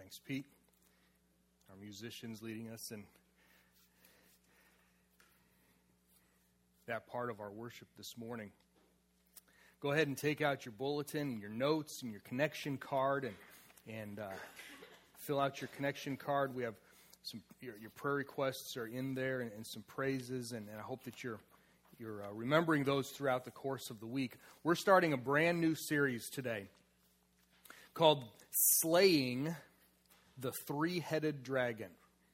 Thanks, Pete. Our musicians leading us in that part of our worship this morning. Go ahead and take out your bulletin and your notes and your connection card and fill out your connection card. We have your prayer requests are in there and some praises, and I hope that you're remembering those throughout the course of the week. We're starting a brand new series today called Slaying the Three-Headed Dragon.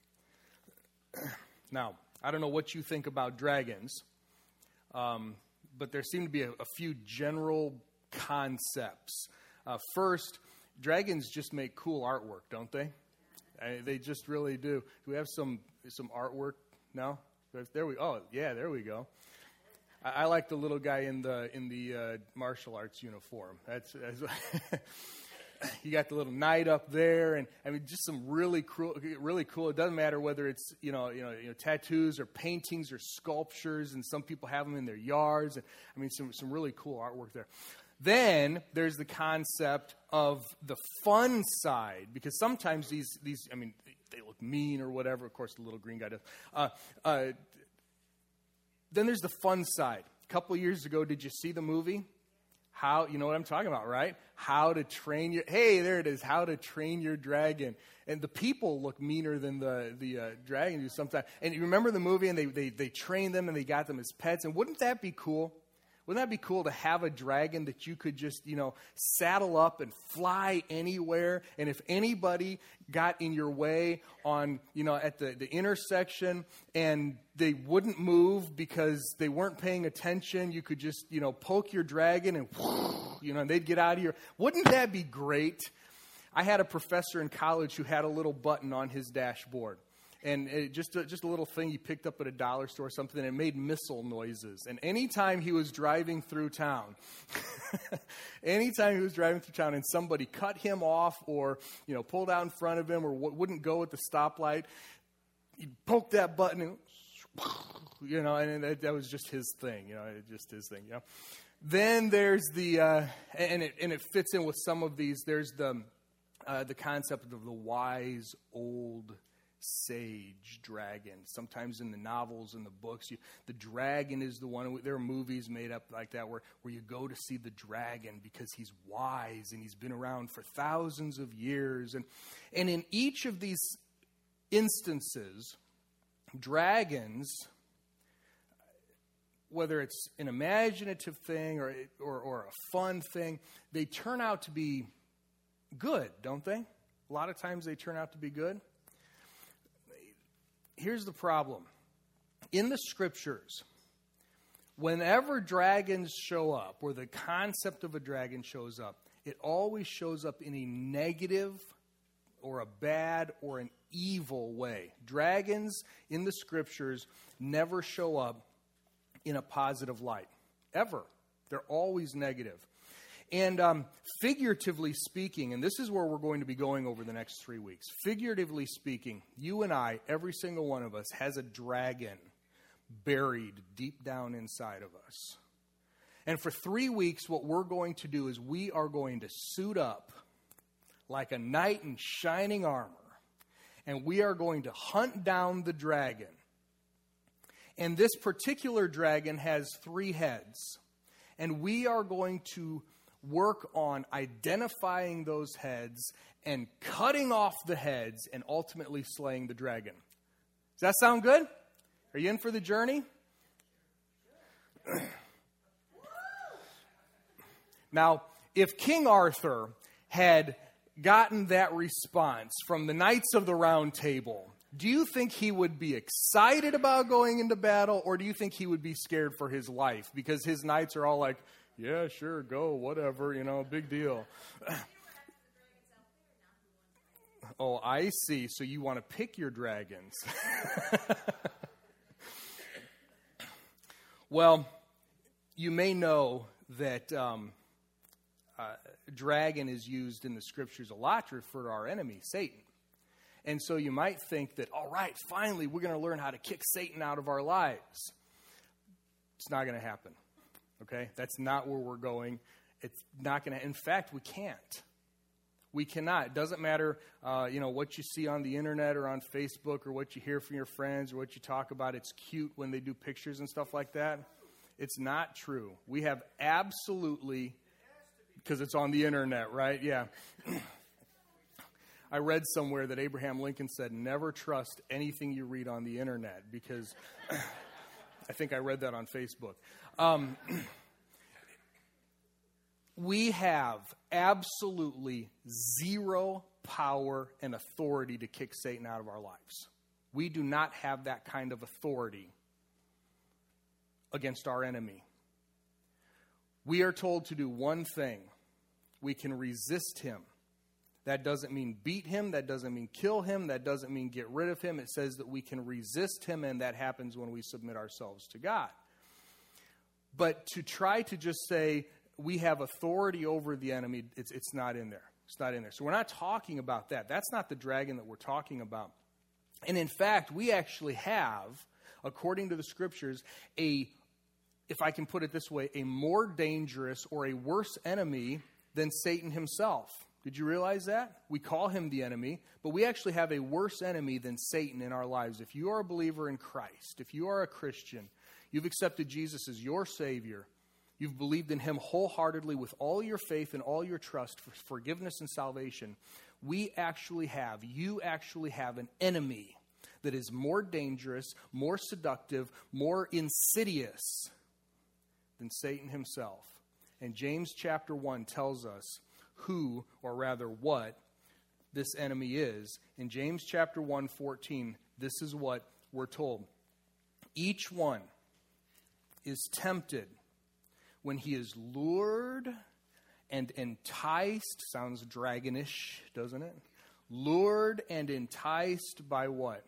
Now, I don't know what you think about dragons, but there seem to be a few general concepts. First, dragons just make cool artwork, don't they? They just really do. Do we have some artwork? No? There we go. I like the little guy in the martial arts uniform. That's you got the little knight up there, and I mean, just some really cool. It doesn't matter whether it's tattoos or paintings or sculptures, and some people have them in their yards. And I mean, some really cool artwork there. Then there's the concept of the fun side, because sometimes these I mean, they look mean or whatever. Of course, the little green guy does. Then there's the fun side. A couple of years ago, did you see the movie? You know what I'm talking about, right? How to Train Your... Hey, there it is. How to Train Your Dragon. And the people look meaner than the dragon do sometimes. And you remember the movie, and they trained them, and they got them as pets. And wouldn't that be cool? Wouldn't that be cool to have a dragon that you could just, saddle up and fly anywhere? And if anybody got in your way on, at the intersection and they wouldn't move because they weren't paying attention, you could just, poke your dragon and, and they'd get out of here. Wouldn't that be great? I had a professor in college who had a little button on his dashboard. And just a little thing he picked up at a dollar store or something, and it made missile noises. And anytime he was driving through town, and somebody cut him off or, pulled out in front of him or wouldn't go at the stoplight, he'd poke that button and, and that was just his thing, Then there's the, and it fits in with some of these, there's the concept of the wise old sage dragon. Sometimes in the novels and the books, the dragon is the one. There are movies made up like that where you go to see the dragon because he's wise and he's been around for thousands of years. And in each of these instances, dragons, whether it's an imaginative thing or a fun thing, they turn out to be good, don't they? A lot of times they turn out to be good. Here's the problem. In the scriptures, whenever dragons show up, or the concept of a dragon shows up, it always shows up in a negative or a bad or an evil way. Dragons in the scriptures never show up in a positive light, ever. They're always negative. And figuratively speaking, and this is where we're going to be going over the next 3 weeks. Figuratively speaking, you and I, every single one of us, has a dragon buried deep down inside of us. And for 3 weeks, what we're going to do is we are going to suit up like a knight in shining armor. And we are going to hunt down the dragon. And this particular dragon has 3 heads. And we are going to work on identifying those heads and cutting off the heads and ultimately slaying the dragon. Does that sound good? Are you in for the journey? Now, if King Arthur had gotten that response from the Knights of the Round Table, do you think he would be excited about going into battle, or do you think he would be scared for his life? Because his knights are all like, yeah, sure, go, whatever, big deal. Oh, I see. So you want to pick your dragons. Well, you may know that dragon is used in the scriptures a lot to refer to our enemy, Satan. And so you might think that, all right, finally, we're going to learn how to kick Satan out of our lives. It's not going to happen. Okay? That's not where we're going. It's not going to. In fact, we can't. We cannot. It doesn't matter, what you see on the internet or on Facebook or what you hear from your friends or what you talk about. It's cute when they do pictures and stuff like that. It's not true. We have absolutely, because it's on the internet, right? Yeah. I read somewhere that Abraham Lincoln said, never trust anything you read on the internet, because I think I read that on Facebook. We have absolutely zero power and authority to kick Satan out of our lives. We do not have that kind of authority against our enemy. We are told to do one thing. We can resist him. That doesn't mean beat him. That doesn't mean kill him. That doesn't mean get rid of him. It says that we can resist him, and that happens when we submit ourselves to God. But to try to just say we have authority over the enemy, it's not in there. It's not in there. So we're not talking about that. That's not the dragon that we're talking about. And in fact, we actually have, according to the scriptures, if I can put it this way, a more dangerous or a worse enemy than Satan himself. Did you realize that? We call him the enemy, but we actually have a worse enemy than Satan in our lives. If you are a believer in Christ, if you are a Christian, you've accepted Jesus as your Savior, you've believed in him wholeheartedly with all your faith and all your trust for forgiveness and salvation, you actually have an enemy that is more dangerous, more seductive, more insidious than Satan himself. And James chapter 1 tells us who, or rather what, this enemy is. In James chapter 1:14, this is what we're told. Each one is tempted when he is lured and enticed. Sounds dragonish, doesn't it? Lured and enticed by what?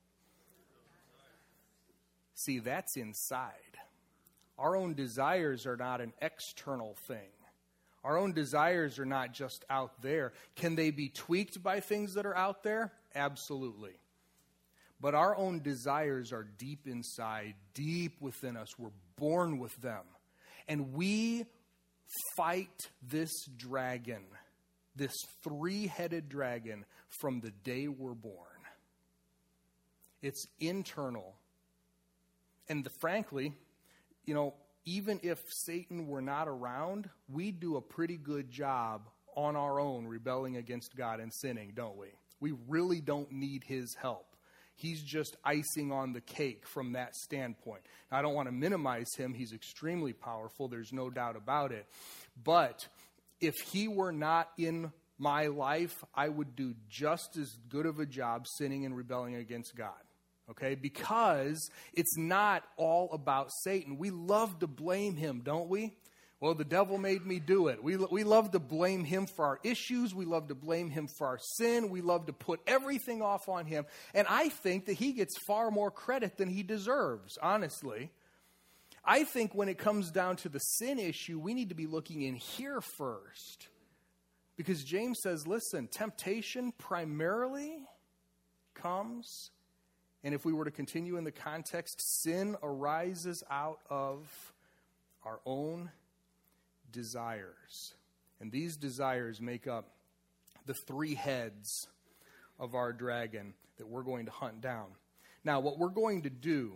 See, that's inside. Our own desires are not an external thing. Our own desires are not just out there. Can they be tweaked by things that are out there? Absolutely. But our own desires are deep inside, deep within us. We're born with them. And we fight this dragon, this three-headed dragon, from the day we're born. It's internal. And frankly, even if Satan were not around, we do a pretty good job on our own rebelling against God and sinning, don't we? We really don't need his help. He's just icing on the cake from that standpoint. Now, I don't want to minimize him. He's extremely powerful. There's no doubt about it. But if he were not in my life, I would do just as good of a job sinning and rebelling against God. Okay, because it's not all about Satan. We love to blame him, don't we? Well, the devil made me do it. We love to blame him for our issues. We love to blame him for our sin. We love to put everything off on him. And I think that he gets far more credit than he deserves, honestly. I think when it comes down to the sin issue, we need to be looking in here first. Because James says, listen, temptation primarily comes, and if we were to continue in the context, sin arises out of our own desires. And these desires make up the three heads of our dragon that we're going to hunt down. Now, what we're going to do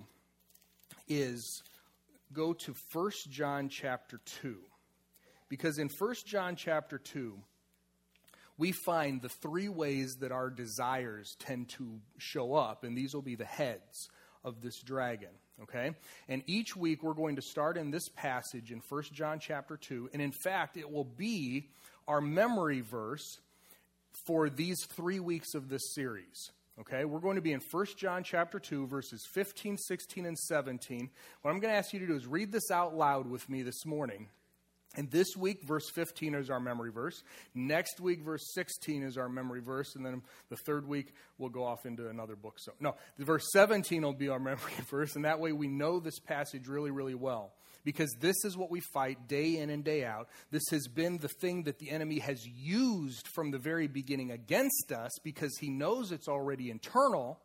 is go to 1 John chapter 2. Because in 1 John chapter 2, we find the three ways that our desires tend to show up, and these will be the heads of this dragon, okay? And each week we're going to start in this passage in 1 John chapter 2, and in fact it will be our memory verse for these 3 weeks of this series, okay? We're going to be in 1 John chapter 2, verses 15, 16, and 17. What I'm going to ask you to do is read this out loud with me this morning. And this week, verse 15 is our memory verse. Next week, verse 16 is our memory verse. And then the third week, we'll go off into another book. So, no, verse 17 will be our memory verse. And that way we know this passage really, really well. Because this is what we fight day in and day out. This has been the thing that the enemy has used from the very beginning against us because he knows it's already internal.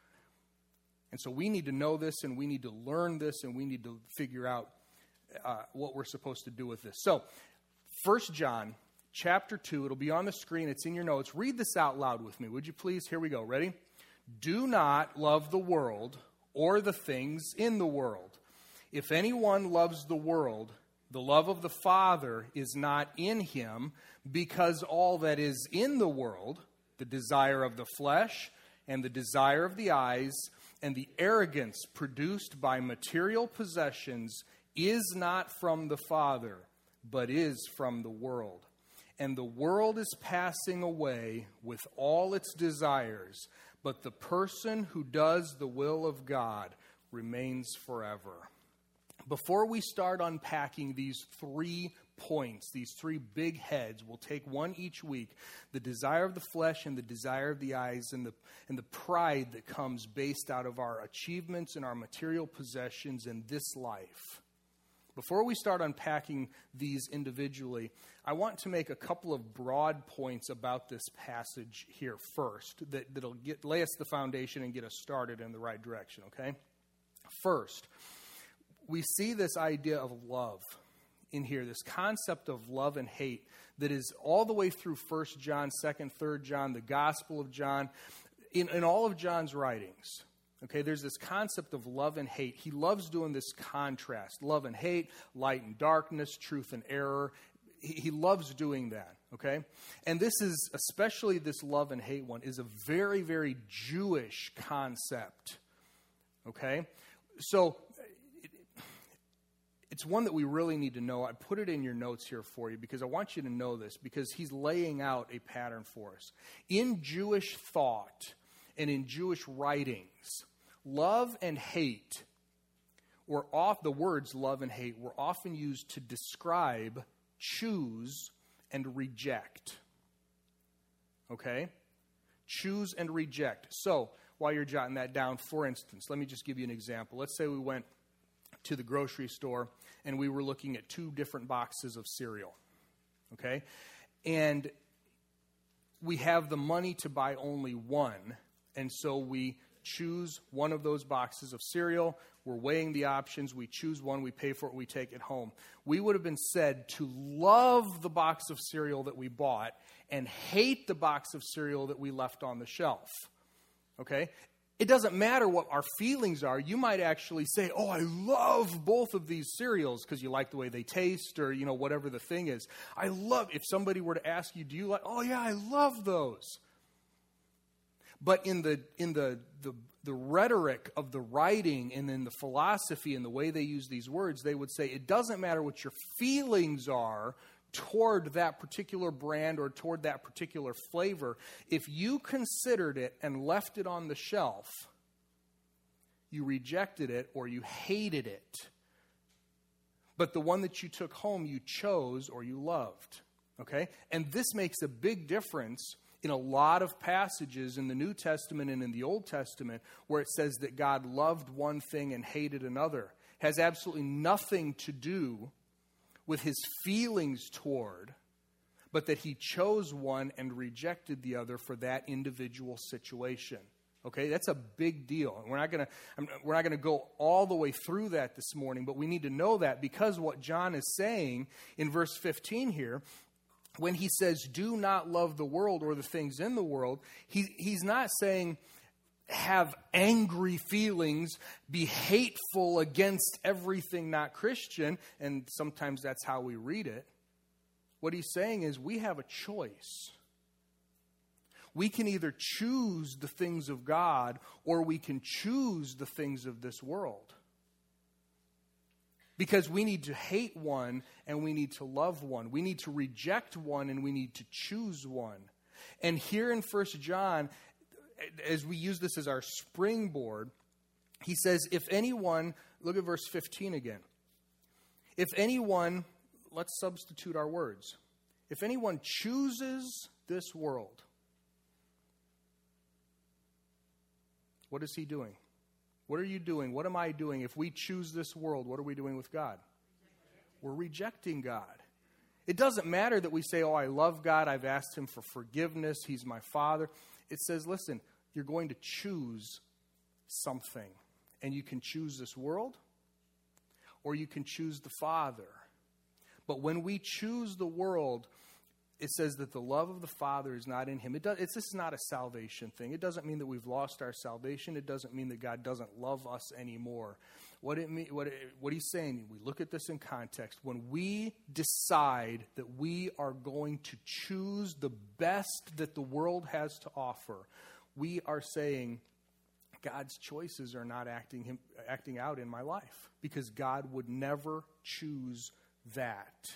And so we need to know this, and we need to learn this, and we need to figure out what we're supposed to do with this. So, 1 John chapter 2. It'll be on the screen. It's in your notes. Read this out loud with me, would you please? Here we go. Ready? Do not love the world or the things in the world. If anyone loves the world, the love of the Father is not in him, because all that is in the world, the desire of the flesh and the desire of the eyes and the arrogance produced by material possessions, is not from the Father, but is from the world. And the world is passing away with all its desires, but the person who does the will of God remains forever. Before we start unpacking these 3 points, these 3 big heads, we'll take one each week: the desire of the flesh and the desire of the eyes, and the pride that comes based out of our achievements and our material possessions in this life. Before we start unpacking these individually, I want to make a couple of broad points about this passage here first that'll lay us the foundation and get us started in the right direction, okay? First, we see this idea of love in here, this concept of love and hate that is all the way through 1 John, 2nd, 3rd John, the Gospel of John, in all of John's writings. Okay, there's this concept of love and hate. He loves doing this contrast, love and hate, light and darkness, truth and error. He loves doing that, okay? And this is, especially this love and hate one, is a very, very Jewish concept, okay? So it's one that we really need to know. I put it in your notes here for you because I want you to know this, because he's laying out a pattern for us. In Jewish thought and in Jewish writings, love and hate the words love and hate were often used to describe, choose, and reject. Okay? Choose and reject. So, while you're jotting that down, for instance, let me just give you an example. Let's say we went to the grocery store and we were looking at 2 different boxes of cereal. Okay? And we have the money to buy only one, and so we choose one of those boxes of cereal. We're weighing the options. We choose one. We pay for it. We take it home. We would have been said to love the box of cereal that we bought and hate the box of cereal that we left on the shelf. Okay? It doesn't matter what our feelings are. You might actually say, oh, I love both of these cereals because you like the way they taste, or, whatever the thing is. If somebody were to ask you, do you like, oh yeah, I love those. But in the rhetoric of the writing and in the philosophy and the way they use these words, they would say it doesn't matter what your feelings are toward that particular brand or toward that particular flavor. If you considered it and left it on the shelf, you rejected it or you hated it. But the one that you took home, you chose or you loved. Okay? And this makes a big difference in a lot of passages in the New Testament and in the Old Testament where it says that God loved one thing and hated another. It has absolutely nothing to do with his feelings toward, but that he chose one and rejected the other for that individual situation. Okay, that's a big deal. And we're not going to go all the way through that this morning, but we need to know that, because what John is saying in verse 15 here, when he says, do not love the world or the things in the world, he's not saying have angry feelings, be hateful against everything not Christian, and sometimes that's how we read it. What he's saying is we have a choice. We can either choose the things of God or we can choose the things of this world. Because we need to hate one and we need to love one. We need to reject one and we need to choose one. And here in 1 John, as we use this as our springboard, he says, if anyone, look at verse 15 again. If anyone, let's substitute our words. If anyone chooses this world, what is he doing? What are you doing? What am I doing? If we choose this world, what are we doing with God? We're rejecting God. It doesn't matter that we say, oh, I love God. I've asked him for forgiveness. He's my Father. It says, listen, you're going to choose something. And you can choose this world or you can choose the Father. But when we choose the world, it says that the love of the Father is not in him. This is not a salvation thing. It doesn't mean that we've lost our salvation. It doesn't mean that God doesn't love us anymore. What he's saying, we look at this in context. When we decide that we are going to choose the best that the world has to offer, we are saying God's choices are not acting out in my life, because God would never choose that.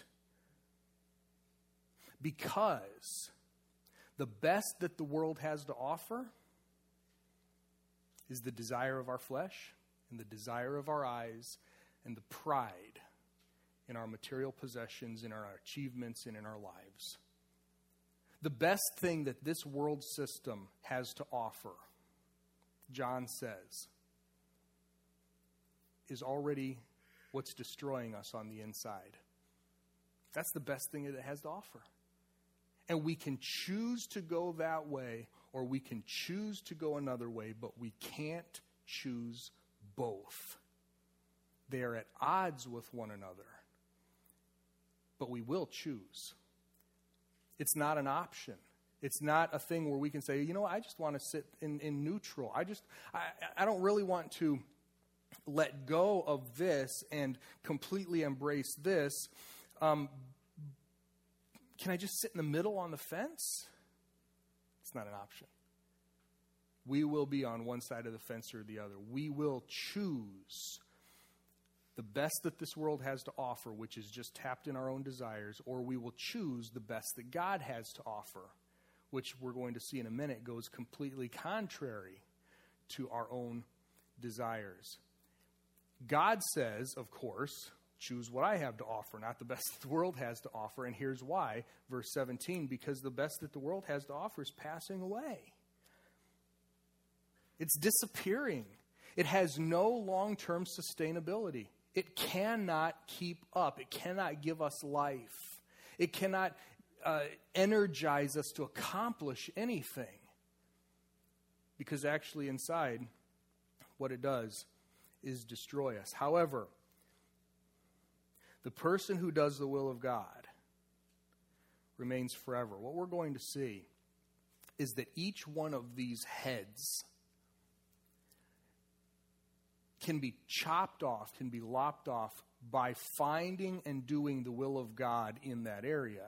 Because the best that the world has to offer is the desire of our flesh and the desire of our eyes and the pride in our material possessions, in our achievements, and in our lives. The best thing that this world system has to offer, John says, is already what's destroying us on the inside. That's the best thing that it has to offer. And we can choose to go that way, or we can choose to go another way, but we can't choose both. They are at odds with one another. But we will choose. It's not an option. It's not a thing where we can say, I just want to sit in neutral. I don't really want to let go of this and completely embrace this. Can I just sit in the middle on the fence? It's not an option. We will be on one side of the fence or the other. We will choose the best that this world has to offer, which is just tapped in our own desires, or we will choose the best that God has to offer, which we're going to see in a minute goes completely contrary to our own desires. God says, of course, choose what I have to offer, not the best that the world has to offer. And here's why. Verse 17, because the best that the world has to offer is passing away. It's disappearing. It has no long-term sustainability. It cannot keep up. It cannot give us life. It cannot energize us to accomplish anything. Because actually inside, what it does is destroy us. However, the person who does the will of God remains forever. What we're going to see is that each one of these heads can be chopped off, can be lopped off by finding and doing the will of God in that area.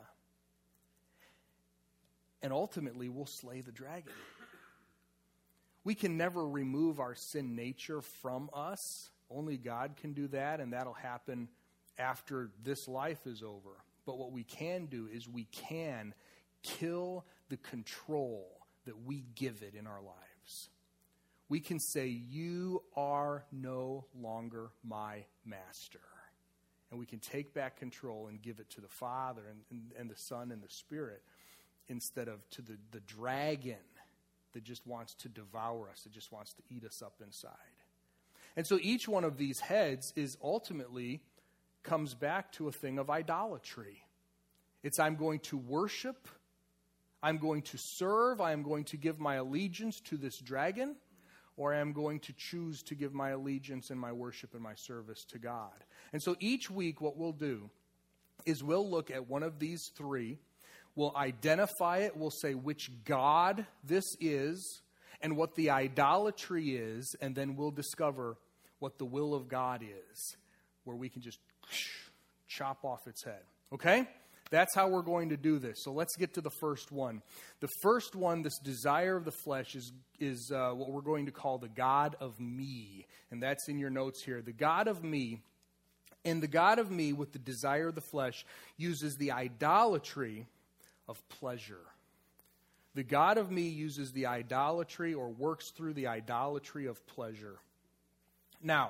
And ultimately, we'll slay the dragon. We can never remove our sin nature from us. Only God can do that, and that'll happen after this life is over. But what we can do is we can kill the control that we give it in our lives. We can say, you are no longer my master. And we can take back control and give it to the Father and the Son and the Spirit instead of to the dragon that just wants to devour us, that just wants to eat us up inside. And so each one of these heads is ultimately comes back to a thing of idolatry. It's I'm going to worship, I'm going to serve, I am going to give my allegiance to this dragon, or I am going to choose to give my allegiance and my worship and my service to God. And so each week what we'll do is we'll look at one of these three, we'll identify it, we'll say which God this is, and what the idolatry is, and then we'll discover what the will of God is, where we can just chop off its head. Okay? That's how we're going to do this. So let's get to the first one. The first one, this desire of the flesh, is what we're going to call the God of me. And that's in your notes here. The God of me. And the God of me, with the desire of the flesh, uses the idolatry of pleasure. The God of me uses the idolatry, or works through the idolatry of pleasure. Now,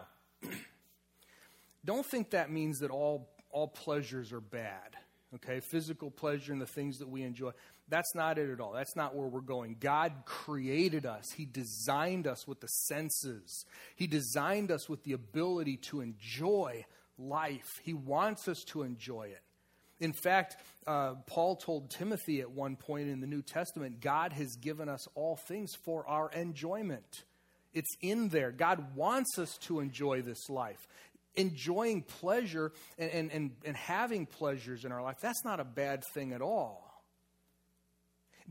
don't think that means that all pleasures are bad. Okay, physical pleasure and the things that we enjoy. That's not it at all. That's not where we're going. God created us. He designed us with the senses. He designed us with the ability to enjoy life. He wants us to enjoy it. In fact, Paul told Timothy at one point in the New Testament, God has given us all things for our enjoyment. It's in there. God wants us to enjoy this life. Enjoying pleasure and having pleasures in our life, that's not a bad thing at all.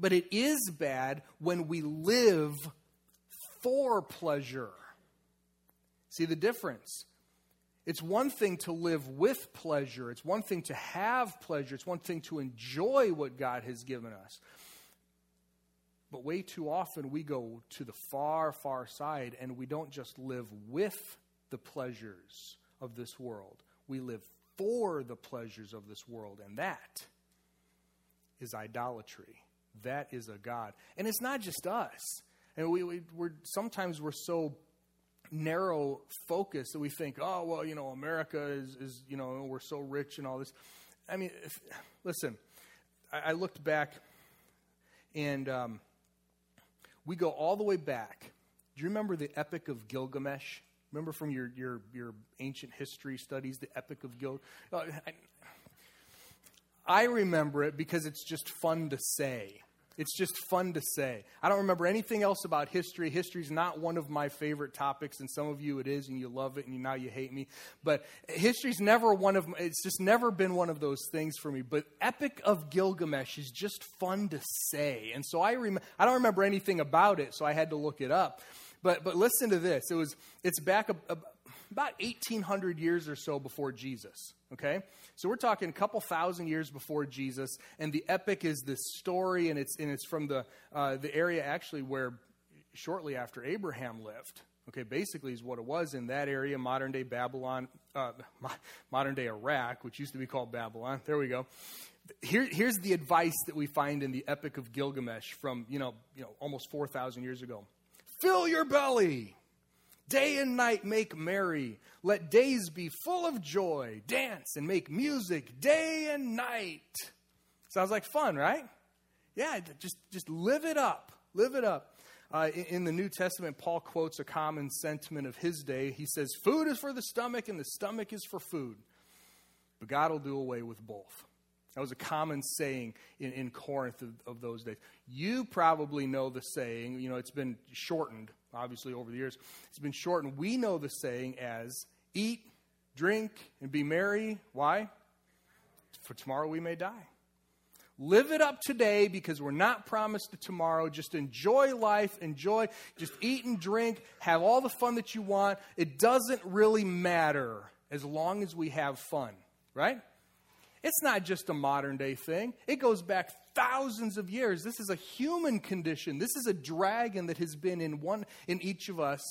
But it is bad when we live for pleasure. See the difference? It's one thing to live with pleasure. It's one thing to have pleasure. It's one thing to enjoy what God has given us. But way too often we go to the far, far side and we don't just live with the pleasures of this world. We live for the pleasures of this world. And that is idolatry. That is a god. And it's not just us. And sometimes we're so narrow focused that we think, oh, well, America is we're so rich and all this. I mean, listen, I looked back and we go all the way back. Do you remember the Epic of Gilgamesh? Remember from your ancient history studies, the Epic of Gilgamesh? I remember it because it's just fun to say. It's just fun to say. I don't remember anything else about history. History's not one of my favorite topics, and some of you it is, and you love it, and now you hate me. But history's never it's just never been one of those things for me. But Epic of Gilgamesh is just fun to say. And so I don't remember anything about it, so I had to look it up. But listen to this. It's back about 1,800 years or so before Jesus, okay? So we're talking a couple thousand years before Jesus, and the epic is this story, and it's from the area actually where shortly after Abraham lived. Okay, basically is what it was in that area, modern-day Babylon, modern-day Iraq, which used to be called Babylon. There we go. Here's the advice that we find in the Epic of Gilgamesh from, almost 4,000 years ago. Fill your belly. Day and night make merry. Let days be full of joy. Dance and make music day and night. Sounds like fun, right? Yeah, just live it up. Live it up. In the New Testament, Paul quotes a common sentiment of his day. He says, food is for the stomach and the stomach is for food. But God will do away with both. That was a common saying in Corinth of those days. You probably know the saying. It's been shortened, obviously, over the years. It's been shortened. We know the saying as, eat, drink, and be merry. Why? For tomorrow we may die. Live it up today because we're not promised a tomorrow. Just enjoy life. Just eat and drink. Have all the fun that you want. It doesn't really matter as long as we have fun, right? It's not just a modern day thing. It goes back thousands of years. This is a human condition. This is a dragon that has been in each of us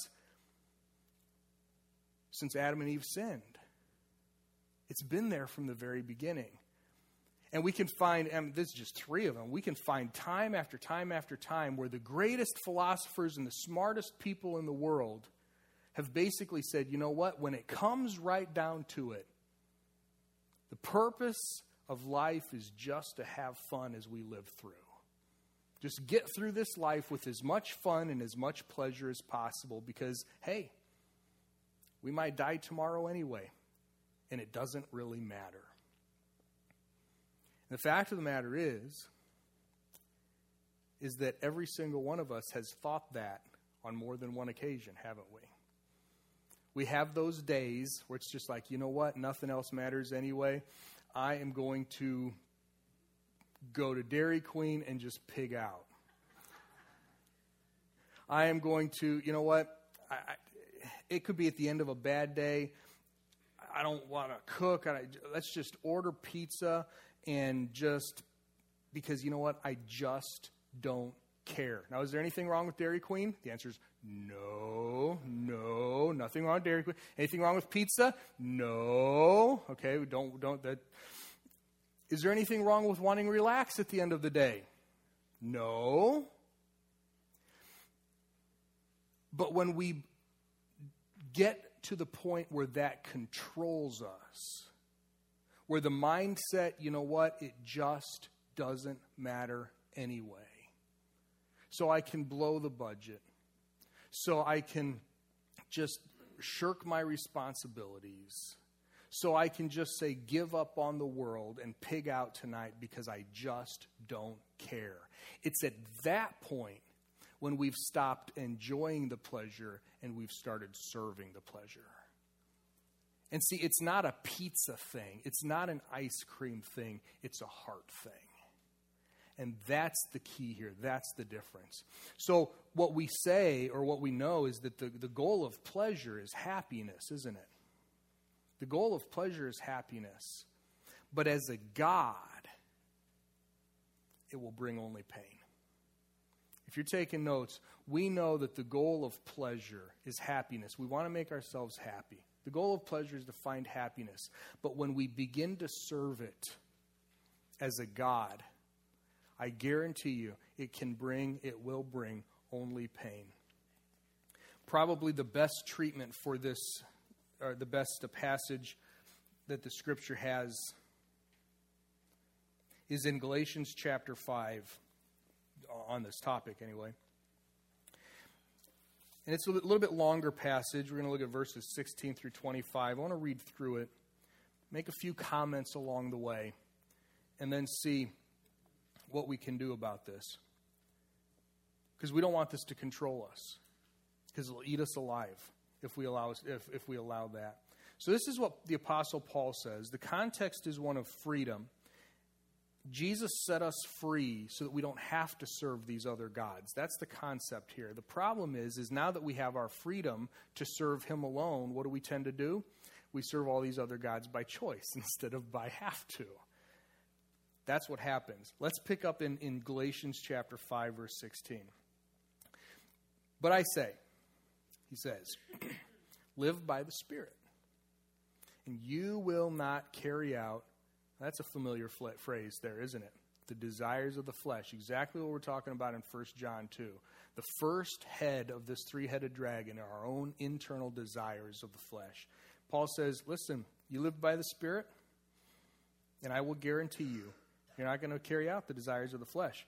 since Adam and Eve sinned. It's been there from the very beginning. And we can find, and there's just three of them, we can find time after time after time where the greatest philosophers and the smartest people in the world have basically said, you know what, when it comes right down to it, the purpose of life is just to have fun as we live through. Just get through this life with as much fun and as much pleasure as possible because, hey, we might die tomorrow anyway, and it doesn't really matter. The fact of the matter is that every single one of us has thought that on more than one occasion, haven't we? We have those days where it's just like, you know what, nothing else matters anyway. I am going to go to Dairy Queen and just pig out. I am going to, you know what, it could be at the end of a bad day. I don't want to cook. Let's just order pizza and just, because you know what, I just don't care. Now, is there anything wrong with Dairy Queen? The answer is no, nothing wrong with Dairy Queen. Anything wrong with pizza? No. Okay, don't that. Is there anything wrong with wanting to relax at the end of the day? No. But when we get to the point where that controls us, where the mindset, you know what, it just doesn't matter anyway. So I can blow the budget. So I can just shirk my responsibilities. So I can just say, give up on the world and pig out tonight because I just don't care. It's at that point when we've stopped enjoying the pleasure and we've started serving the pleasure. And see, it's not a pizza thing. It's not an ice cream thing. It's a heart thing. And that's the key here. That's the difference. So what we say, or what we know, is that the goal of pleasure is happiness, isn't it? The goal of pleasure is happiness. But as a God, it will bring only pain. If you're taking notes, we know that the goal of pleasure is happiness. We want to make ourselves happy. The goal of pleasure is to find happiness. But when we begin to serve it as a God, I guarantee you it will bring only pain. Probably the best treatment for this, or the best passage that the Scripture has, is in Galatians chapter 5, on this topic anyway. And it's a little bit longer passage. We're going to look at verses 16 through 25. I want to read through it, make a few comments along the way, and then see what we can do about this. Because we don't want this to control us. Because it'll eat us alive if we allow that. So this is what the Apostle Paul says. The context is one of freedom. Jesus set us free so that we don't have to serve these other gods. That's the concept here. The problem is now that we have our freedom to serve him alone, what do we tend to do? We serve all these other gods by choice instead of by have to. That's what happens. Let's pick up in Galatians chapter 5, verse 16. But I say, he says, live by the Spirit, and you will not carry out. That's a familiar phrase there, isn't it? The desires of the flesh. Exactly what we're talking about in 1 John 2. The first head of this three-headed dragon are our own internal desires of the flesh. Paul says, listen, you live by the Spirit, and I will guarantee you're not going to carry out the desires of the flesh.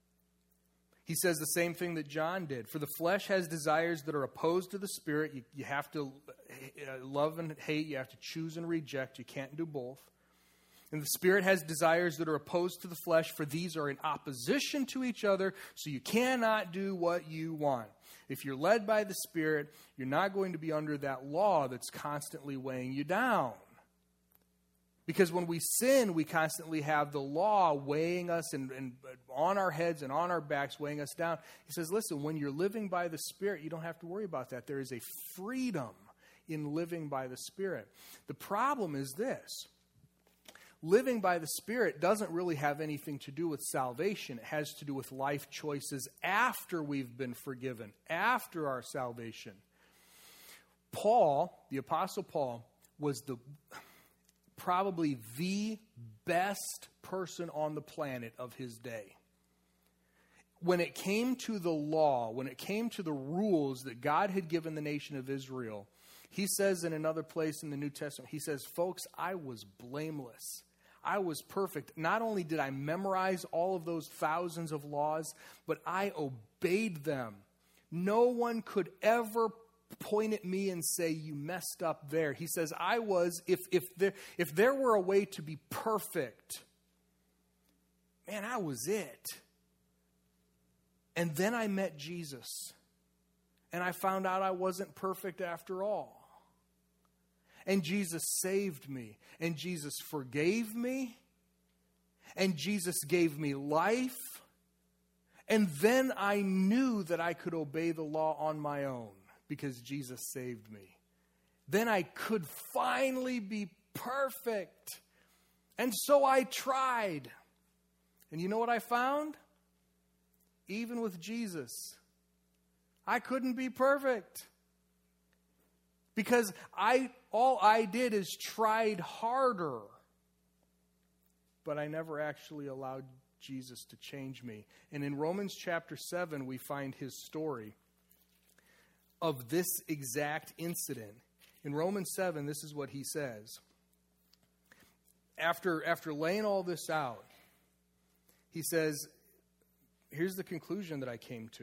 He says the same thing that John did. For the flesh has desires that are opposed to the Spirit. You have to love and hate. You have to choose and reject. You can't do both. And the Spirit has desires that are opposed to the flesh, for these are in opposition to each other, so you cannot do what you want. If you're led by the Spirit, you're not going to be under that law that's constantly weighing you down. Because when we sin, we constantly have the law weighing us and on our heads and on our backs, weighing us down. He says, listen, when you're living by the Spirit, you don't have to worry about that. There is a freedom in living by the Spirit. The problem is this. Living by the Spirit doesn't really have anything to do with salvation. It has to do with life choices after we've been forgiven, after our salvation. Paul, the Apostle Paul, was probably the best person on the planet of his day. When it came to the law, when it came to the rules that God had given the nation of Israel, he says in another place in the New Testament, he says, folks, I was blameless. I was perfect. Not only did I memorize all of those thousands of laws, but I obeyed them. No one could ever point at me and say, you messed up there. He says, I was, if there were a way to be perfect, man, I was it. And then I met Jesus, and I found out I wasn't perfect after all. And Jesus saved me, and Jesus forgave me, and Jesus gave me life. And then I knew that I could obey the law on my own because Jesus saved me. Then I could finally be perfect. And so I tried. And you know what I found? Even with Jesus, I couldn't be perfect. Because all I did is tried harder. But I never actually allowed Jesus to change me. And in Romans chapter 7, we find his story of this exact incident. In Romans 7, this is what he says. After laying all this out, he says, here's the conclusion that I came to.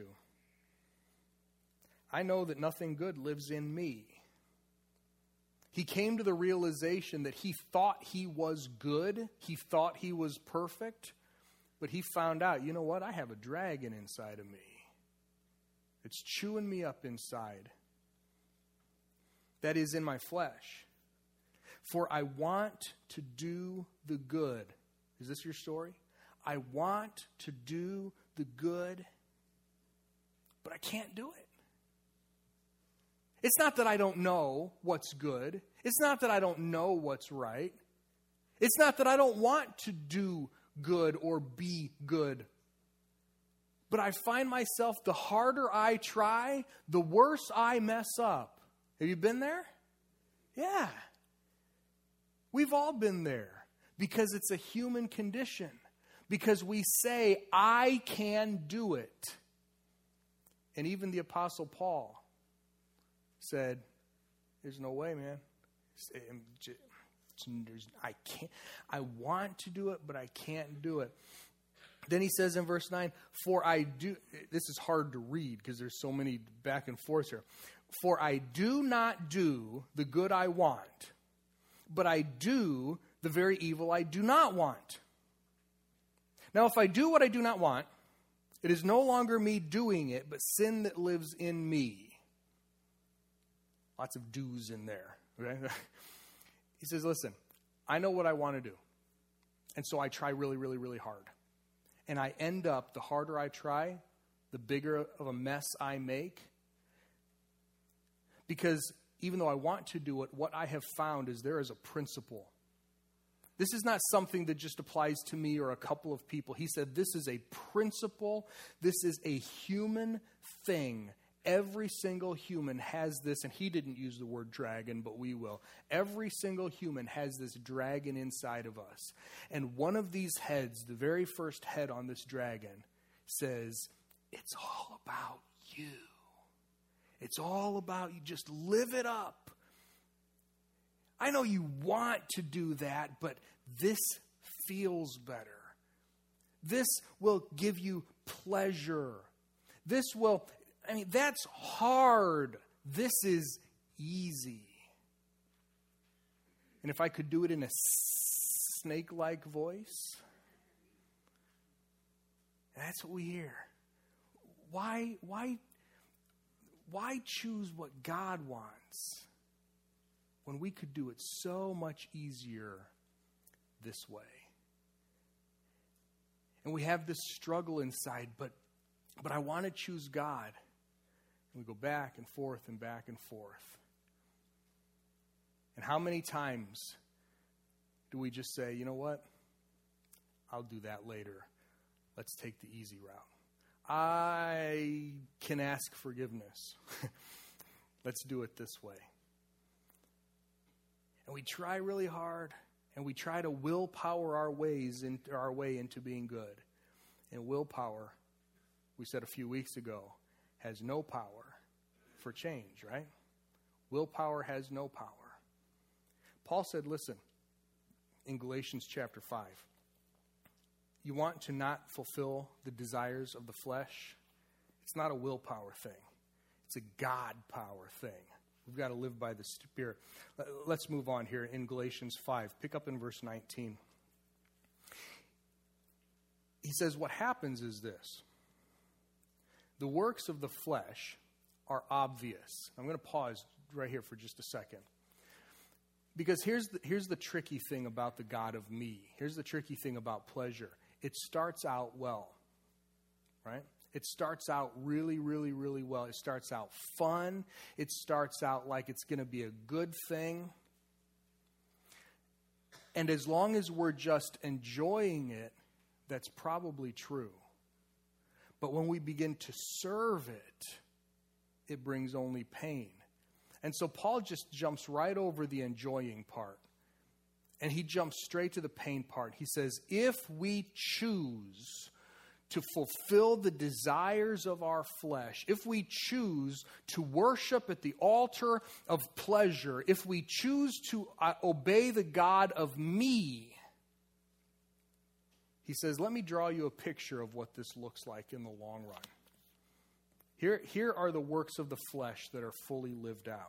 I know that nothing good lives in me. He came to the realization that he thought he was good. He thought he was perfect. But he found out, you know what? I have a dragon inside of me. It's chewing me up inside. That is in my flesh. For I want to do the good. Is this your story? I want to do the good, but I can't do it. It's not that I don't know what's good. It's not that I don't know what's right. It's not that I don't want to do good or be good. But I find myself, the harder I try, the worse I mess up. Have you been there? Yeah. We've all been there because it's a human condition. Because we say, I can do it. And even the Apostle Paul said, there's no way, man. I can't. I want to do it, but I can't do it. Then he says in verse 9, for I do, this is hard to read because there's so many back and forth here. For I do not do the good I want, but I do the very evil I do not want. Now, if I do what I do not want, it is no longer me doing it, but sin that lives in me. Lots of do's in there. Okay? He says, listen, I know what I want to do. And so I try really, really, really hard. And I end up, the harder I try, the bigger of a mess I make. Because even though I want to do it, what I have found is there is a principle. This is not something that just applies to me or a couple of people. He said this is a principle. This is a human thing. Every single human has this, and he didn't use the word dragon, but we will. Every single human has this dragon inside of us. And one of these heads, the very first head on this dragon, says, it's all about you. It's all about you. Just live it up. I know you want to do that, but this feels better. This will give you pleasure. That's hard. This is easy. And if I could do it in a snake-like voice, that's what we hear. Why choose what God wants when we could do it so much easier this way? And we have this struggle inside, but I want to choose God. And we go back and forth and back and forth. And how many times do we just say, you know what? I'll do that later. Let's take the easy route. I can ask forgiveness. Let's do it this way. And we try really hard, and we try to willpower our way into being good. And willpower, we said a few weeks ago, has no power for change, right? Willpower has no power. Paul said, listen, in Galatians chapter 5, you want to not fulfill the desires of the flesh? It's not a willpower thing. It's a God power thing. We've got to live by the Spirit. Let's move on here in Galatians 5. Pick up in verse 19. He says, what happens is this. The works of the flesh are obvious. I'm going to pause right here for just a second. Because here's the tricky thing about the God of me. Here's the tricky thing about pleasure. It starts out well, right? It starts out really, really, really well. It starts out fun. It starts out like it's going to be a good thing. And as long as we're just enjoying it, that's probably true. But when we begin to serve it, it brings only pain. And so Paul just jumps right over the enjoying part. And he jumps straight to the pain part. He says, if we choose to fulfill the desires of our flesh, if we choose to worship at the altar of pleasure, if we choose to obey the God of me, he says, let me draw you a picture of what this looks like in the long run. Here are the works of the flesh that are fully lived out.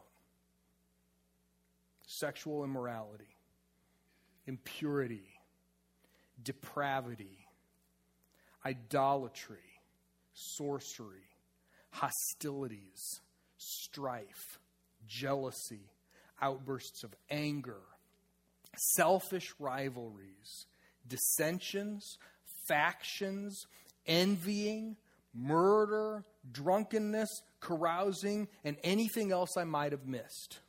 Sexual immorality, impurity, depravity, idolatry, sorcery, hostilities, strife, jealousy, outbursts of anger, selfish rivalries, dissensions, factions, envying, murder, drunkenness, carousing, and anything else I might have missed.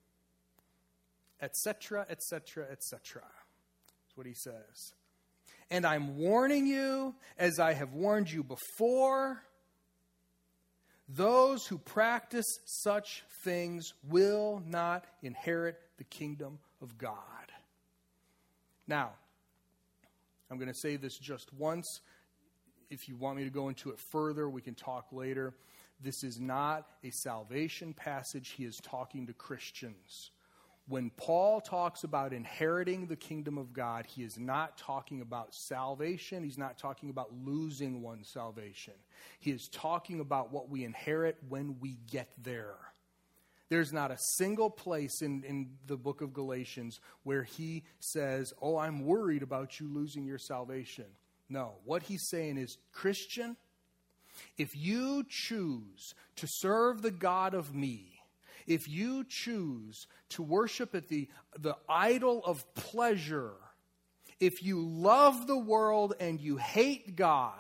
Etc., etc., etc. That's what he says. And I'm warning you, as I have warned you before, those who practice such things will not inherit the kingdom of God. Now, I'm going to say this just once. If you want me to go into it further, we can talk later. This is not a salvation passage. He is talking to Christians. When Paul talks about inheriting the kingdom of God, he is not talking about salvation. He's not talking about losing one's salvation. He is talking about what we inherit when we get there. There's not a single place in the book of Galatians where he says, oh, I'm worried about you losing your salvation. No, what he's saying is, Christian, if you choose to serve the God of me, if you choose to worship at the idol of pleasure, if you love the world and you hate God,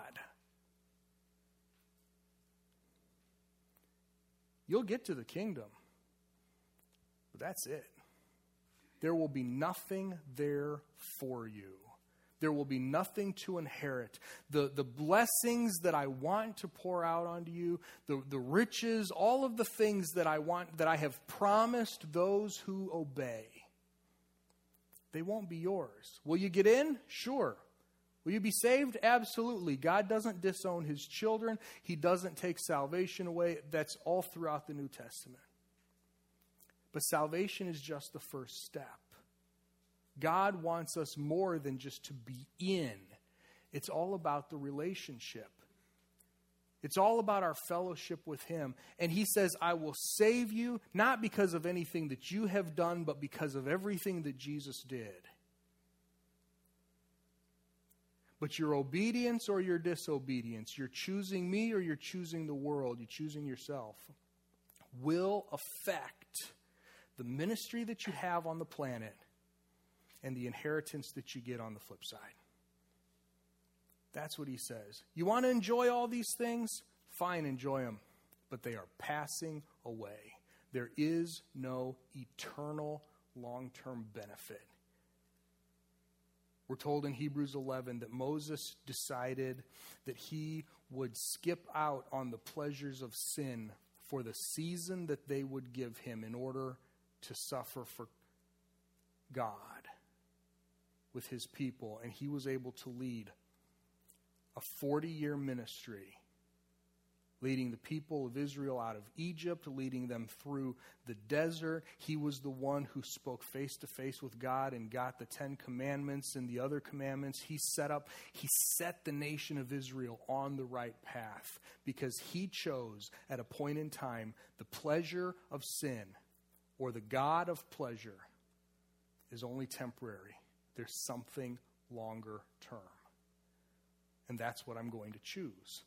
you'll get to the kingdom. But that's it. There will be nothing there for you. There will be nothing to inherit. The blessings that I want to pour out onto you, the riches, all of the things that I want, that I have promised those who obey, they won't be yours. Will you get in? Sure. Will you be saved? Absolutely. God doesn't disown his children. He doesn't take salvation away. That's all throughout the New Testament. But salvation is just the first step. God wants us more than just to be in. It's all about the relationship. It's all about our fellowship with him. And he says, I will save you, not because of anything that you have done, but because of everything that Jesus did. But your obedience or your disobedience, you're choosing me or you're choosing the world, you're choosing yourself, will affect the ministry that you have on the planet and the inheritance that you get on the flip side. That's what he says. You want to enjoy all these things? Fine, enjoy them. But they are passing away. There is no eternal long-term benefit. We're told in Hebrews 11 that Moses decided that he would skip out on the pleasures of sin for the season that they would give him in order to suffer for God with his people. And he was able to lead a 40-year ministry, leading the people of Israel out of Egypt, leading them through the desert. He was the one who spoke face to face with God and got the 10 commandments and the other commandments. He set the nation of Israel on the right path because he chose at a point in time the pleasure of sin, or the God of pleasure, is only temporary. There's something longer term. And that's what I'm going to choose.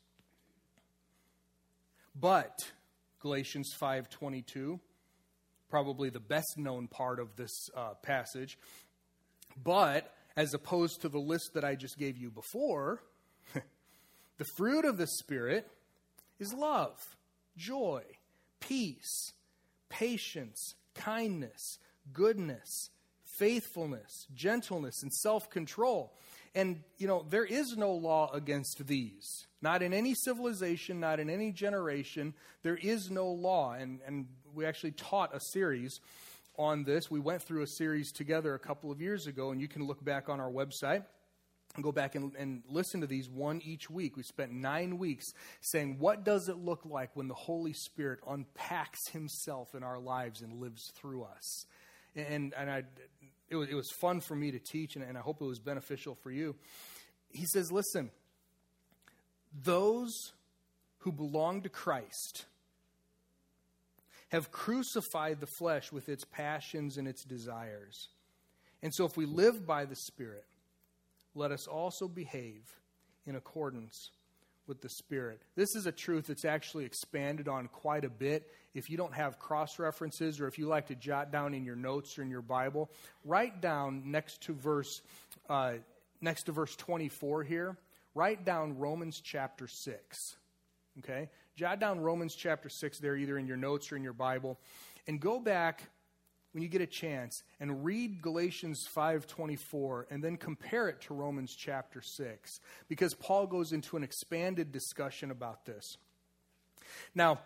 But Galatians 5:22, probably the best known part of this passage, but as opposed to the list that I just gave you before, the fruit of the Spirit is love, joy, peace, patience, kindness, goodness, faithfulness, gentleness, and self-control. And, there is no law against these. Not in any civilization, not in any generation. There is no law. And we actually taught a series on this. We went through a series together a couple of years ago, and you can look back on our website and go back and listen to these one each week. We spent 9 weeks saying, what does it look like when the Holy Spirit unpacks himself in our lives and lives through us? It was fun for me to teach, and I hope it was beneficial for you. He says, listen, those who belong to Christ have crucified the flesh with its passions and its desires. And so if we live by the Spirit, let us also behave in accordance with the Spirit. This is a truth that's actually expanded on quite a bit. If you don't have cross-references, or if you like to jot down in your notes or in your Bible, write down next to verse 24 here, write down Romans chapter 6. Okay? Jot down Romans chapter 6 there, either in your notes or in your Bible, and go back when you get a chance and read Galatians 5:24 and then compare it to Romans chapter 6, because Paul goes into an expanded discussion about this. Now,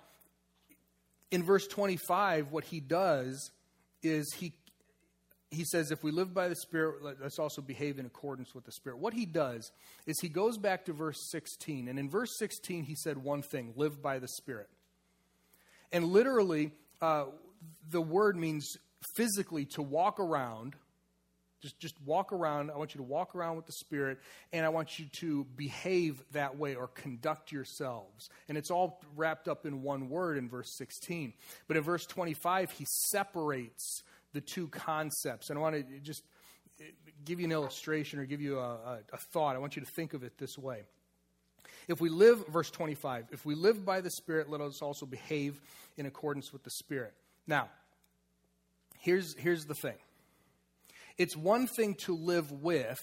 in verse 25, what he does is he says, if we live by the Spirit, let's also behave in accordance with the Spirit. What he does is he goes back to verse 16. And in verse 16, he said one thing: live by the Spirit. And literally, the word means physically to walk around. Just walk around. I want you to walk around with the Spirit, and I want you to behave that way or conduct yourselves. And it's all wrapped up in one word in verse 16. But in verse 25, he separates the two concepts. And I want to just give you an illustration or give you a thought. I want you to think of it this way. If we live, verse 25, if we live by the Spirit, let us also behave in accordance with the Spirit. Now, here's the thing. It's one thing to live with.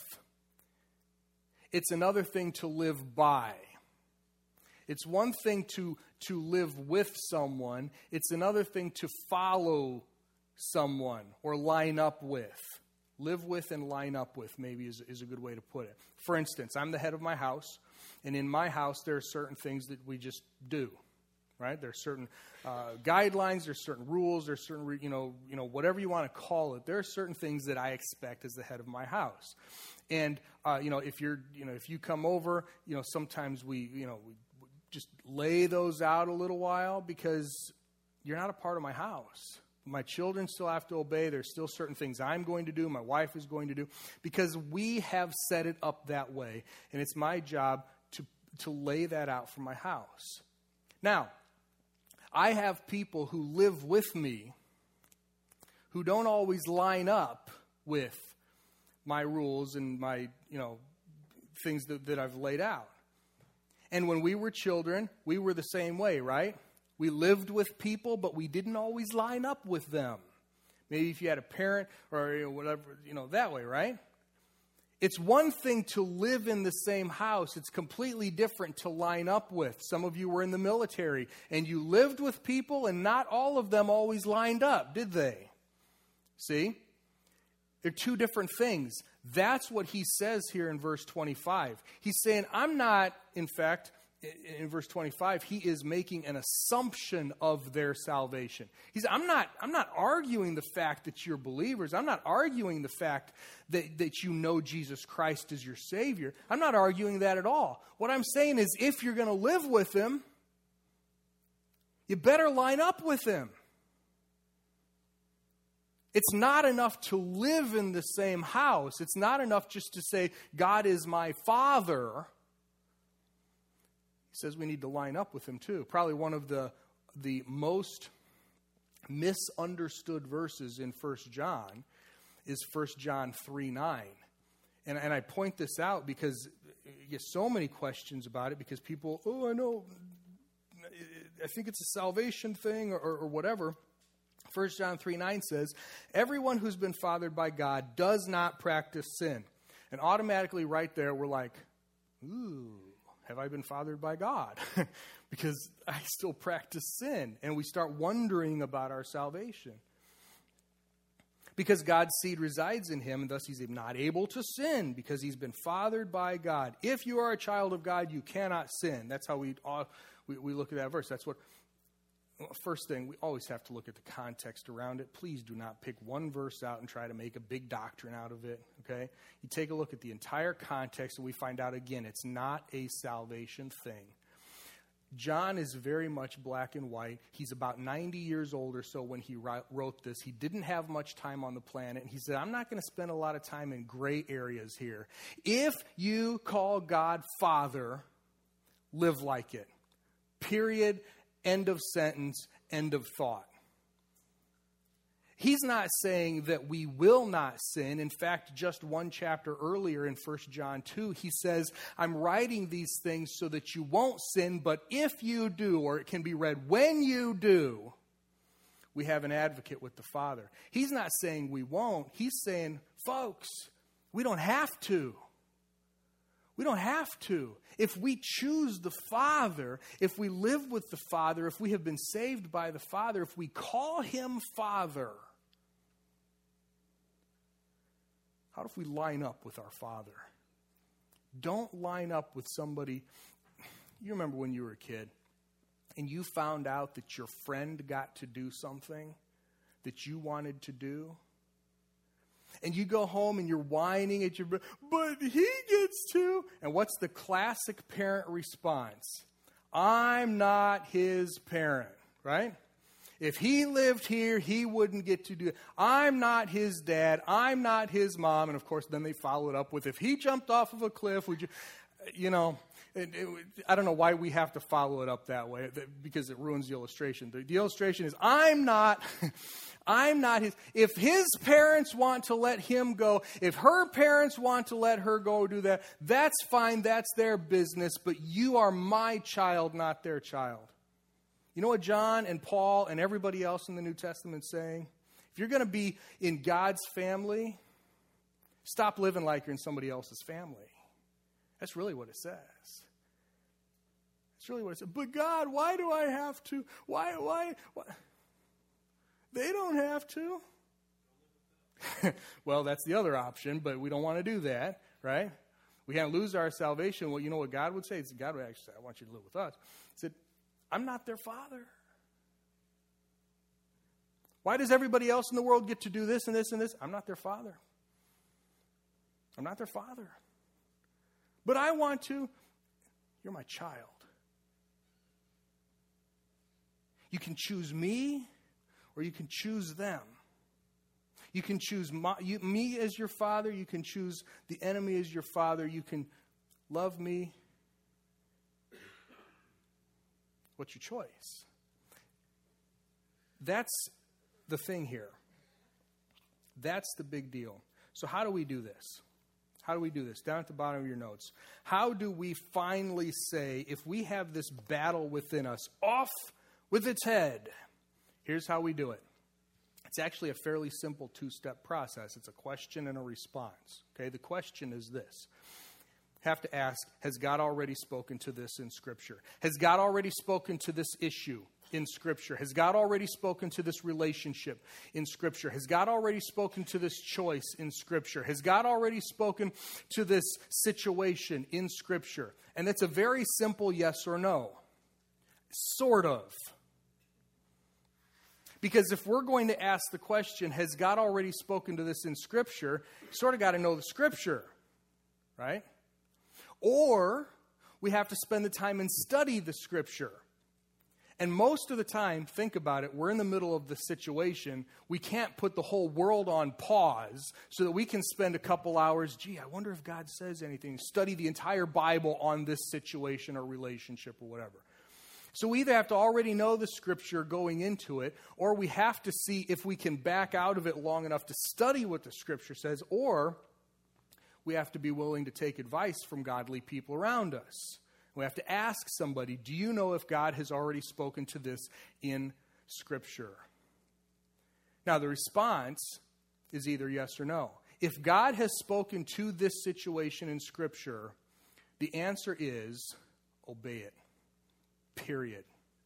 It's another thing to live by. It's one thing to live with someone. It's another thing to follow someone or line up with. Live with and line up with, maybe is a good way to put it. For instance, I'm the head of my house, and in my house there are certain things that we just do, right? There are certain guidelines, there's certain rules, there's certain, whatever you want to call it. There are certain things that I expect as the head of my house. And, if you come over, sometimes we just lay those out a little while because you're not a part of my house. My children still have to obey. There's still certain things I'm going to do, my wife is going to do, because we have set it up that way. And it's my job to lay that out for my house. Now, I have people who live with me who don't always line up with my rules and my, things that I've laid out. And when we were children, we were the same way, right? We lived with people, but we didn't always line up with them. Maybe if you had a parent or whatever, that way, right? It's one thing to live in the same house. It's completely different to line up with. Some of you were in the military, and you lived with people, and not all of them always lined up, did they? See? They're two different things. That's what he says here in verse 25. He's saying, in verse 25, he is making an assumption of their salvation. He said, I'm not arguing the fact that you're believers. I'm not arguing the fact that you know Jesus Christ as your Savior. I'm not arguing that at all. What I'm saying is, if you're going to live with him, you better line up with him. It's not enough to live in the same house. It's not enough just to say, God is my Father. Says we need to line up with him too. Probably one of the most misunderstood verses in 1 John is 1 John 3:9. And I point this out because you get so many questions about it, because people, I know, I think it's a salvation thing or whatever. 1 John 3:9 says, everyone who's been fathered by God does not practice sin. And automatically right there we're like, ooh. Have I been fathered by God? Because I still practice sin. And we start wondering about our salvation. Because God's seed resides in him, and thus he's not able to sin, because he's been fathered by God. If you are a child of God, you cannot sin. That's how we look at that verse. That's what. First thing, we always have to look at the context around it. Please do not pick one verse out and try to make a big doctrine out of it, okay? You take a look at the entire context, and we find out, again, it's not a salvation thing. John is very much black and white. He's about 90 years old or so when he wrote this. He didn't have much time on the planet, and he said, I'm not going to spend a lot of time in gray areas here. If you call God Father, live like it. Period. End of sentence, end of thought. He's not saying that we will not sin. In fact, just one chapter earlier in 1 John 2, he says, I'm writing these things so that you won't sin, but if you do, or it can be read, when you do, we have an advocate with the Father. He's not saying we won't. He's saying, folks, we don't have to. We don't have to. If we choose the Father, if we live with the Father, if we have been saved by the Father, if we call him Father, how if we line up with our Father? Don't line up with somebody. You remember when you were a kid and you found out that your friend got to do something that you wanted to do? And you go home and you're whining at your brother, but he gets to. And what's the classic parent response? I'm not his parent, right? If he lived here, he wouldn't get to do it. I'm not his dad. I'm not his mom. And of course, then they follow it up with, if he jumped off of a cliff, would you, I don't know why we have to follow it up that way, because it ruins the illustration. The illustration is, I'm not his. If his parents want to let him go, if her parents want to let her go do that, that's fine, that's their business, but you are my child, not their child. You know what John and Paul and everybody else in the New Testament is saying? If you're going to be in God's family, stop living like you're in somebody else's family. That's really what it says. That's really what it says. But God, why do I have to? Why? They don't have to. Well, that's the other option, but we don't want to do that, right? We can't lose our salvation. Well, you know what God would say? God would actually say, I want you to live with us. He said, I'm not their father. Why does everybody else in the world get to do this and this and this? I'm not their father. I'm not their father. But I want to. You're my child. You can choose me or you can choose them. You can choose me as your father. You can choose the enemy as your father. You can love me. What's your choice? That's the thing here. That's the big deal. So how do we do this? How do we do this? Down at the bottom of your notes. How do we finally say, if we have this battle within us, off with its head? Here's how we do it. It's actually a fairly simple two-step process. It's a question and a response. Okay, the question is this. Have to ask, has God already spoken to this in Scripture? Has God already spoken to this issue in Scripture? Has God already spoken to this relationship in Scripture? Has God already spoken to this choice in Scripture? Has God already spoken to this situation in Scripture? And it's a very simple yes or no. Sort of. Because if we're going to ask the question, has God already spoken to this in Scripture, you sort of got to know the Scripture, right? Or we have to spend the time and study the Scripture. And most of the time, think about it, we're in the middle of the situation. We can't put the whole world on pause so that we can spend a couple hours, I wonder if God says anything, study the entire Bible on this situation or relationship or whatever. So we either have to already know the Scripture going into it, or we have to see if we can back out of it long enough to study what the Scripture says, or we have to be willing to take advice from godly people around us. We have to ask somebody, do you know if God has already spoken to this in Scripture? Now, the response is either yes or no. If God has spoken to this situation in Scripture, the answer is obey it. Period.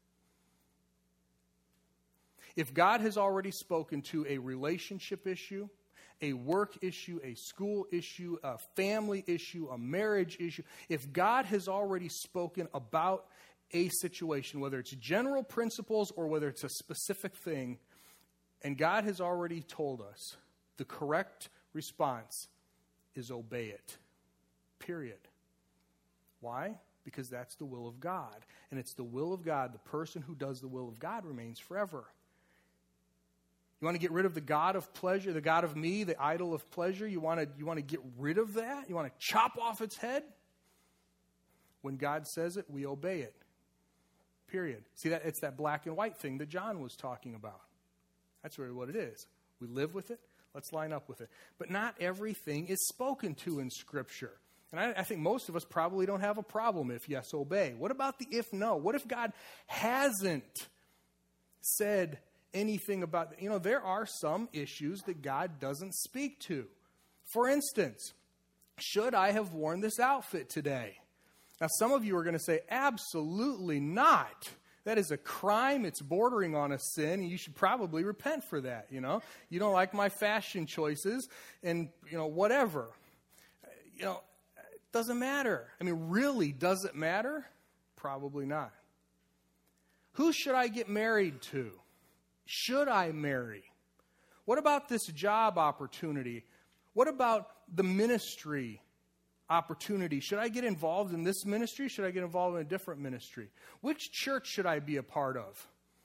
If God has already spoken to a relationship issue, a work issue, a school issue, a family issue, a marriage issue, if God has already spoken about a situation, whether it's general principles or whether it's a specific thing, and God has already told us, the correct response is obey it. Period. Why? Because that's the will of God. And it's the will of God. The person who does the will of God remains forever. You want to get rid of the God of pleasure, the God of me, the idol of pleasure? You want to get rid of that? You want to chop off its head? When God says it, we obey it. Period. See, that it's that black and white thing that John was talking about. That's really what it is. We live with it. Let's line up with it. But not everything is spoken to in Scripture. And I think most of us probably don't have a problem if yes, obey. What about the if no? What if God hasn't said anything about, there are some issues that God doesn't speak to. For instance, Should I have worn this outfit today? Now, some of you are going to say, absolutely not. That is a crime. It's bordering on a sin, and you should probably repent for that, You don't like my fashion choices, and, whatever. It doesn't matter. I mean, really, does it matter? Probably not. Who should I get married to? Should I marry? What about this job opportunity? What about the ministry opportunity? Should I get involved in this ministry? Should I get involved in a different ministry? Which church should I be a part of?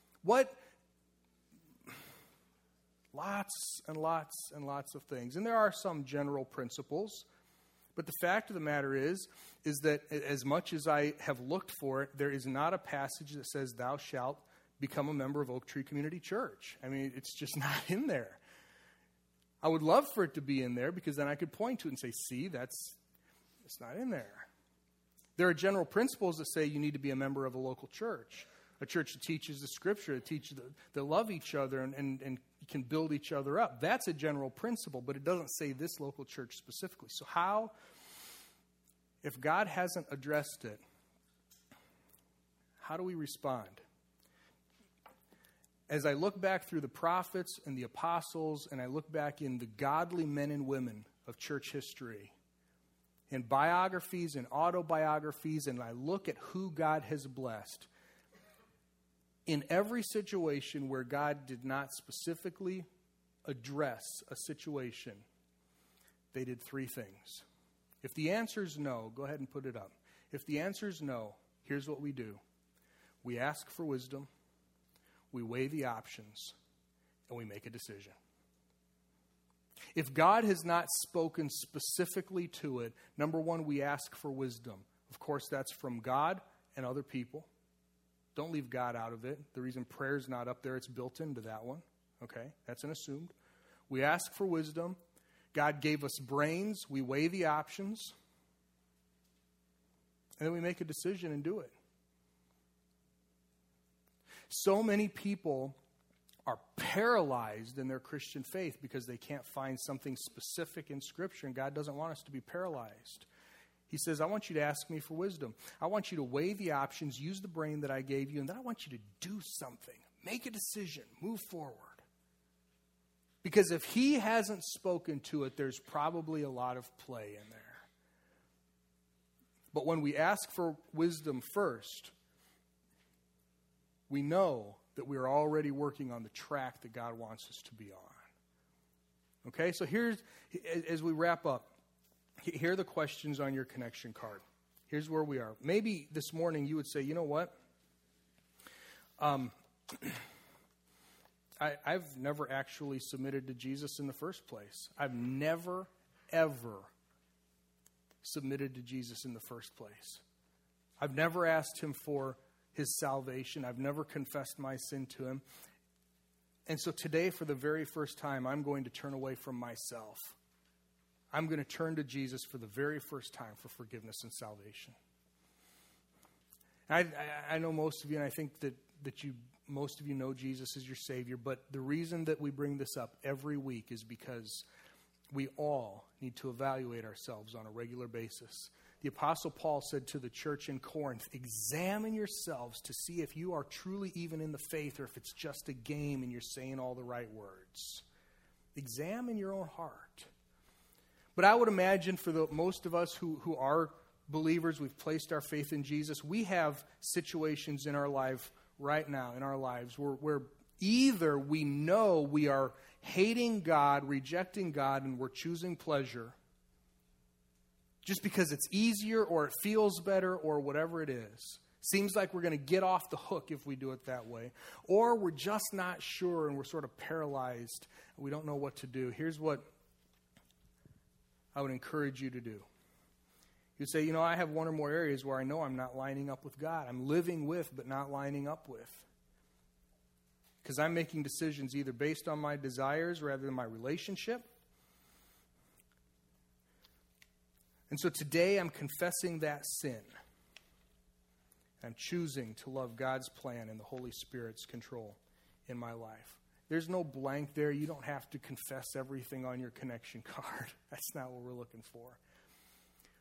Lots and lots and lots of things. And there are some general principles. But the fact of the matter is that as much as I have looked for it, there is not a passage that says, thou shalt become a member of Oak Tree Community Church. I mean, it's just not in there. I would love for it to be in there, because then I could point to it and say, see, it's not in there. There are general principles that say you need to be a member of a local church, a church that teaches the Scripture, that teaches that love each other and can build each other up. That's a general principle, but it doesn't say this local church specifically. So how, if God hasn't addressed it, how do we respond? As I look back through the prophets and the apostles, and I look back in the godly men and women of church history, in biographies and autobiographies, and I look at who God has blessed, in every situation where God did not specifically address a situation, they did three things. If the answer is no, go ahead and put it up. If the answer is no, here's what we do. We ask for wisdom. We weigh the options, and we make a decision. If God has not spoken specifically to it, number one, we ask for wisdom. Of course, that's from God and other people. Don't leave God out of it. The reason prayer is not up there, it's built into that one. Okay, that's an assumed. We ask for wisdom. God gave us brains. We weigh the options. And then we make a decision and do it. So many people are paralyzed in their Christian faith because they can't find something specific in Scripture, and God doesn't want us to be paralyzed. He says, I want you to ask me for wisdom. I want you to weigh the options, use the brain that I gave you, and then I want you to do something. Make a decision. Move forward. Because if He hasn't spoken to it, there's probably a lot of play in there. But when we ask for wisdom first, we know that we are already working on the track that God wants us to be on. Okay, so here's, as we wrap up, here are the questions on your connection card. Here's where we are. Maybe this morning you would say, you know what? I've never actually submitted to Jesus in the first place. I've never, ever submitted to Jesus in the first place. I've never asked Him for His salvation. I've never confessed my sin to Him. And so today, for the very first time, I'm going to turn away from myself. I'm going to turn to Jesus for the very first time for forgiveness and salvation. I know most of you, and I think that most of you know Jesus as your Savior, but the reason that we bring this up every week is because we all need to evaluate ourselves on a regular basis. The Apostle Paul said to the church in Corinth, examine yourselves to see if you are truly even in the faith or if it's just a game and you're saying all the right words. Examine your own heart. But I would imagine for most of us who are believers, we've placed our faith in Jesus, we have situations in our life right now, in our lives, where either we know we are hating God, rejecting God, and we're choosing pleasure just because it's easier or it feels better or whatever it is. Seems like we're going to get off the hook if we do it that way. Or we're just not sure and we're sort of paralyzed and we don't know what to do. Here's what I would encourage you to do. You'd say, I have one or more areas where I know I'm not lining up with God. I'm living with but not lining up with. Because I'm making decisions either based on my desires rather than my relationship. And so today I'm confessing that sin. I'm choosing to love God's plan and the Holy Spirit's control in my life. There's no blank there. You don't have to confess everything on your connection card. That's not what we're looking for.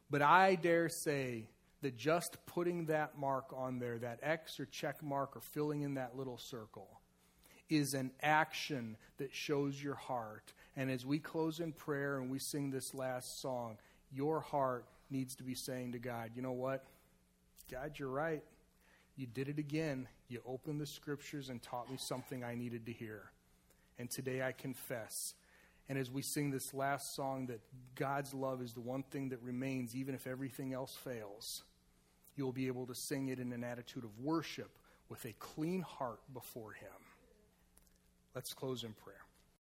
But I dare say that just putting that mark on there, that X or check mark or filling in that little circle, is an action that shows your heart. And as we close in prayer and we sing this last song, your heart needs to be saying to God, you know what? God, you're right. You did it again. You opened the scriptures and taught me something I needed to hear. And today I confess. And as we sing this last song, that God's love is the one thing that remains even if everything else fails, you'll be able to sing it in an attitude of worship with a clean heart before him. Let's close in prayer.